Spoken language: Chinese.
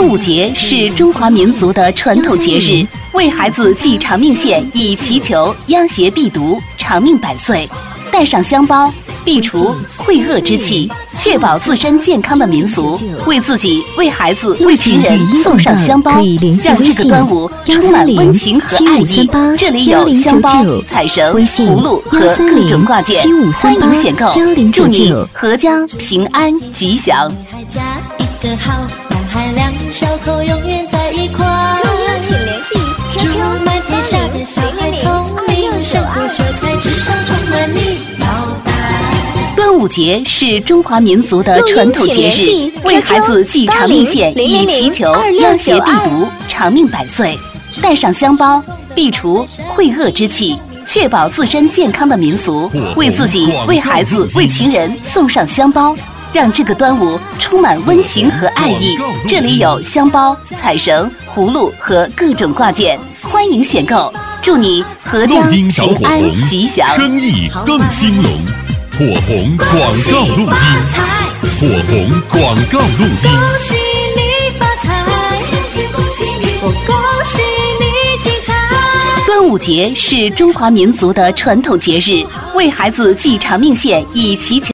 端午节是中华民族的传统节日，为孩子系长命线，以祈求殃邪避毒、长命百岁；带上香包，避除晦恶之气，确保自身健康的民俗。为自己、为孩子、为情人送上香包，让这个端午充满温情和爱意。这里有香包、彩绳、葫芦和各种挂件，欢迎选购，祝你阖家平安吉祥。 家一个好，男孩两小口永远在一块。 录音请联系 QQ 满天下的小孩聪明，生活学才智商充满你脑袋。 端午节是中华民族的传统节日，为孩子系长命线，以祈求殃邪避毒、长命百岁；带上香包，避除晦恶之气，确保自身健康的民俗。为自己、为孩子、为情人送上香包，让这个端午充满温情和爱意。这里有香包、彩绳、葫芦和各种挂件，欢迎选购，祝你阖家平安吉祥， 生意更兴隆。火红广告路径，火红广告路径。 恭喜你发财，我恭喜你精彩。 端午节是中华民族的传统节日，为孩子系长命线，以祈求